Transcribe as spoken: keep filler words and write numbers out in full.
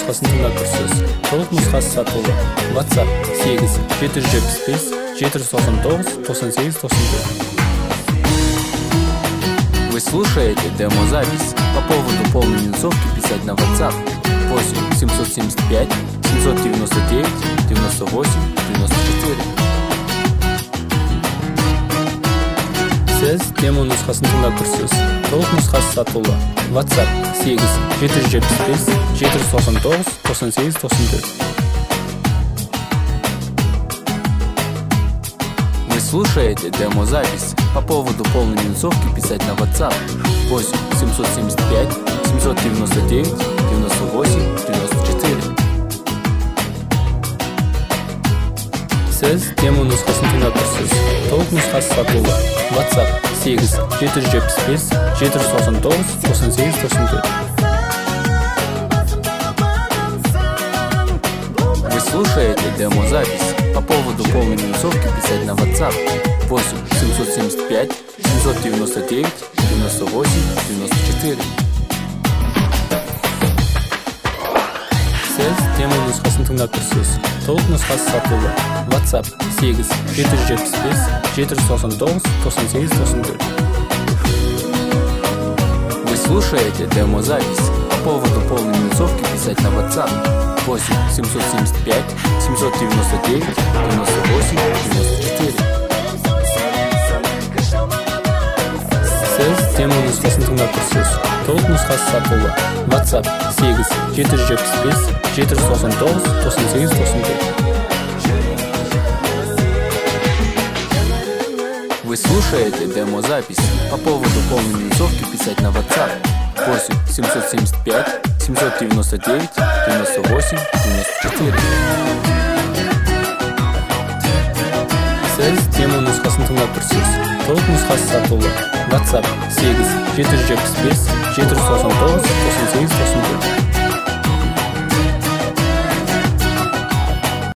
нұсқасын тыңдап тұрсыз. Толық нұсқасы сатылы. WhatsApp сегіз жеті жүз жетпіс бес жеті жүз тоқсан тоғыз тоқсан сегіз тоқсан төрт. Вы слушаете демозапись. По поводу полной минусовки писать на WhatsApp восемь семьсот семьдесят пять семьсот девяносто девять девяносто восемь девяносто четыре. Сіз демо нұсқасын тыңдап тұрсыз. Толық нұсқасы сатылы. WhatsApp сегіз жеті жүз жетпіс бес жеті жүз тоқсан тоғыз тоқсан сегіз тоқсан төрт. Вы слушаете демозапись. По поводу полной минусовки писать на WhatsApp восемь семьсот семьдесят пять семьсот девяносто девять девяносто восемь девяносто четыре. Сіз демо нұсқасын тыңдап тұрсыз. Толық нұсқасы сатылы. WhatsApp сегіз жеті жүз жетпіс бес жеті жүз тоқсан тоғыз тоқсан сегіз тоқсан төрт. Вы слушаете демозапись. По поводу полной минусовки писать на WhatsApp восемь семьсот семьдесят пять семьсот девяносто девять девяносто восемь девяносто четыре. Сіз демо нұсқасын тыңдап тұрсыз. Толық нұсқасы сатылы. WhatsApp сегіз жеті жүз жетпіс бес жеті жүз тоқсан тоғыз тоқсан сегіз тоқсан төрт. Вы слушаете демозапись. По поводу полной минусовки писать на WhatsApp восемь семьсот семьдесят пять семьсот девяносто девять девяносто восемь девяносто четыре. Сіз демо нұсқасын тыңдап тұрсыз. Толық нұсқасы сатылы. WhatsApp сегіз жеті жүз жетпіс бес жеті жүз тоқсан тоғыз тоқсан сегіз тоқсан төрт. Вы слушаете демозапись. По поводу полной минусовки писать на WhatsApp восемь семьсот семьдесят пять семьсот девяносто девять девяносто восемь девяносто четыре. Сіз демо нұсқасын тыңдап тұрсыз. Толық нұсқасы сатылы. WhatsApp сегіз жеті жүз жетпіс бес жеті жүз тоқсан тоғыз тоқсан сегіз тоқсан төрт.